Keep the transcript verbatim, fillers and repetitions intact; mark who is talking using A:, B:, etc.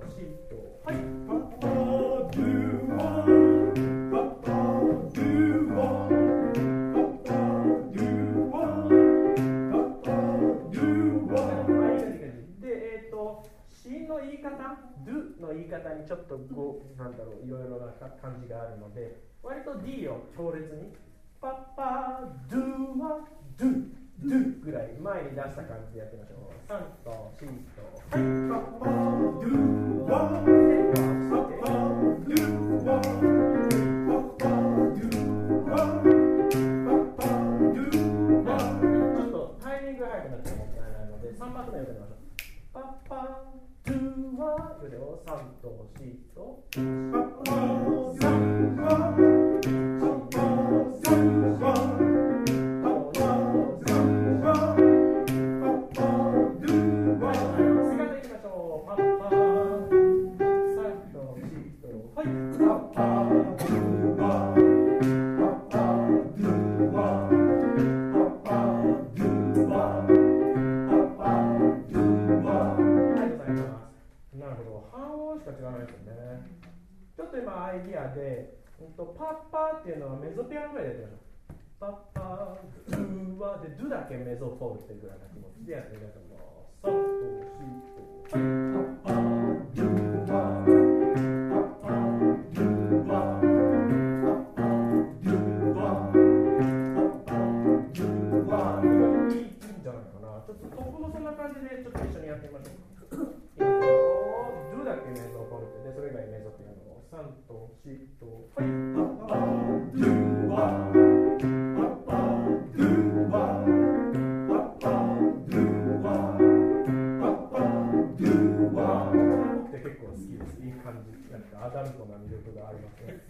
A: シド、はい。パパドゥワ、パパドゥワ、パパドゥワ、パパドゥワ。で、えっと、C の言い方、ドゥの言い方にちょっとこう、なんだろう、いろいろな感じがあるので、割と D を強烈に、パパドゥワ、ドゥ、ドゥぐらい前に出した感じでやってみましょう。さんとシと、はい。パパドゥワ、パパドゥワ、パパドゥワ、パパドゥワ。ちょっとタイミングが速くなっちゃうもったいないので、さんパート目をやってみましょう。パパドゥワ、いくよ。さんとシと、パパドゥワ、パパドゥワ、ちょっと今アイディアで、うんと、パッパーっていうのはメゾピアノぐらいでやってみましょう。パッパー、ドゥワで、ドゥだけメゾフォールっていうぐらいの気持ちでやってみたいと思います。サとシと、はい。パッパー、ドゥワ、パッパー、ドゥワ、パッパー、ドゥワ、パッパー、ドゥワ。いいんじゃないかな。ちょっと僕もそんな感じでちょっと一緒にやってみましょう。ドゥだけメゾフォールってで、それ以外メゾピアノ。さんとシと、はい。パパドゥワ、パパドゥワ、パパドゥワ、パパドゥワ。僕って結構好きです。いい感じ。なんかアダルトな魅力がありますね。